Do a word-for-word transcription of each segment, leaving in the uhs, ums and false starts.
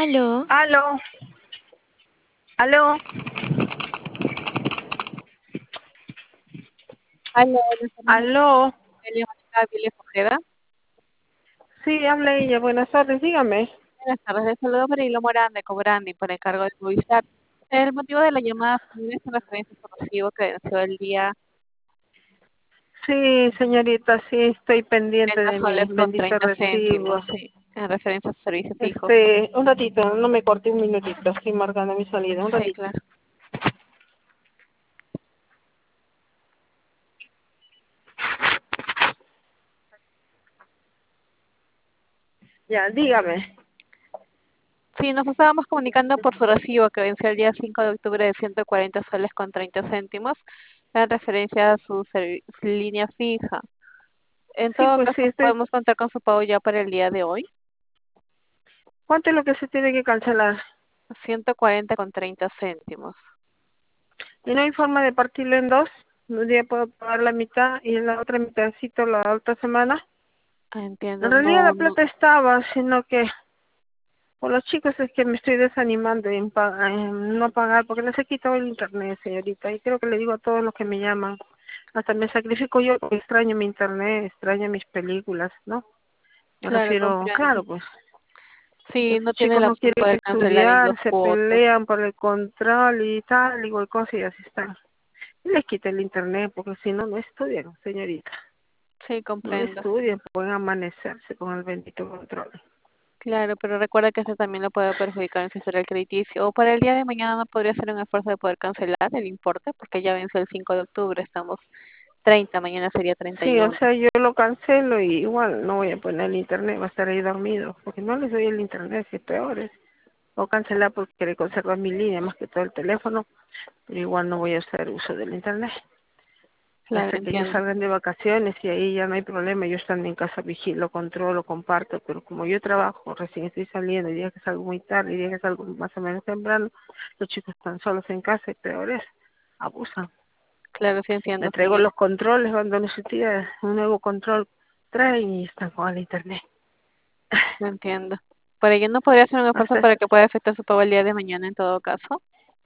Aló, Aló, aló, Hola, buenas tardes, aló. Amelia Mónica Viles Ojeda. Sí, habla ella. Buenas tardes, dígame. Buenas tardes, les saludo Marilo Morán de Cobrandi por encargo de Movistar. El motivo de la llamada es en referencia a su recibo que venció el día Sí, señorita, sí, estoy pendiente treinta de mi soles con bendito treinta céntimos, recibo. sí, en referencia a su servicio fijo. Este, un ratito, no me corte un minutito, estoy marcando mi salida, un Sí, ratito. claro. Ya, dígame. Sí, nos estábamos comunicando por su recibo que venció el día cinco de octubre de ciento cuarenta soles con treinta céntimos en referencia a su, servi- su línea fija. En Sí, todo pues sí, caso, estoy... podemos contar con su pago ya para el día de hoy. ¿Cuánto es lo que se tiene que cancelar? ciento cuarenta con treinta céntimos. ¿Y no hay forma de partirlo en dos? Un día puedo pagar la mitad y en la otra mitadcito la otra semana. Ah, entiendo, En realidad no, la no, plata estaba, sino que por los chicos es que me estoy desanimando en, pa- en no pagar, porque les he quitado el internet, señorita, y creo que le digo a todos los que me llaman, hasta me sacrifico yo porque extraño mi internet, extraño mis películas, ¿no? Me claro, refiero, comprendo. claro, pues, Sí, no esos tiene chicos la no opción de quieren poder cancelar en dos estudiar, se cuotas. pelean por el control y tal, igual cosa y así están. Y les quité el internet, porque si no, no estudian, señorita. Sí, No comprendo. estudian, pueden amanecerse con el bendito control. Claro, pero recuerda que eso también lo puede perjudicar en su historial crediticio. O para el día de mañana no podría hacer un esfuerzo de poder cancelar el importe, porque ya venció el cinco de octubre, estamos treinta, mañana sería treinta y Sí, o uno. sea, yo lo cancelo y igual no voy a poner el internet, va a estar ahí dormido, porque no les doy el internet, si es peor. Es. O cancelar porque quiere conservar mi línea, más que todo el teléfono, pero igual no voy a hacer uso del internet. Claro, Hasta que ellos entiendo. salgan de vacaciones y ahí ya no hay problema, yo estando en casa vigilo, controlo, comparto, pero como yo trabajo, recién estoy saliendo, y días que salgo muy tarde, y días que salgo más o menos temprano, los chicos están solos en casa y peor es, abusan. Claro, sí Le entiendo, traigo señor. los controles cuando necesita un nuevo control, traen y están con el internet. No entiendo. Por ello no podría hacer un esfuerzo Hasta para que pueda efectuar su pago el día de mañana en todo caso.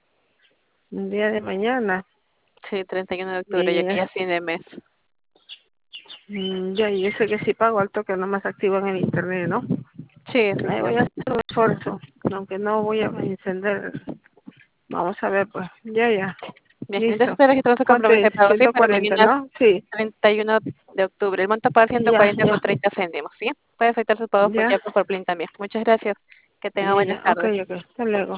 un día de mañana. Sí, treinta y uno de octubre, ya Y, que ya eh, es fin de mes. mm, ya, y yo sé que si pago al toque nomás activan el internet, ¿no? Sí, Eh, voy a hacer efectivamente. un esfuerzo, aunque no voy a encender. Vamos a ver, pues. Ya, ya. Bien, entonces Listo. te registro su ¿Cuánto compromiso es? de pago, sí, ciento para cuarenta mañana ¿no? Sí. treinta y uno de octubre. El monto para ciento Ya, cuarenta con ya. treinta céntimos, ¿sí? Puede efectuar su pago por Ya. ya por Plin también. Muchas gracias. Que tenga Ya, buenas ya. Ok, tardes. ok. Hasta luego.